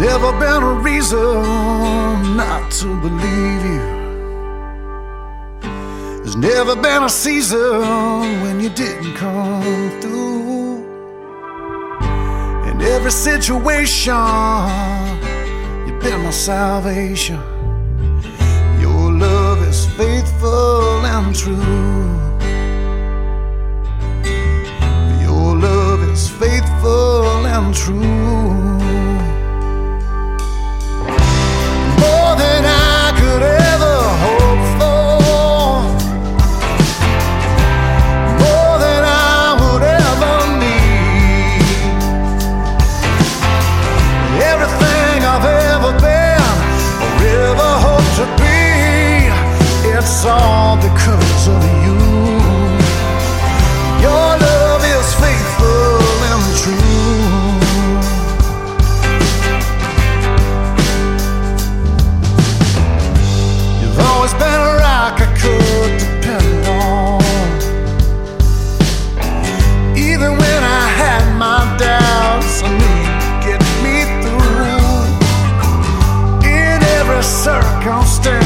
Never been a reason not to believe you. There's never been a season when you didn't come through. In every situation, you've been my salvation. Your love is faithful and true. Your love is faithful and true. More than I could ever hope for, more than I would ever need. Everything I've ever been or ever hoped to be, it's all because of you. Your love is faithful and true. You've always been a rock I could depend on. Even when I had my doubts, I knew you'd get me through. In every circumstance,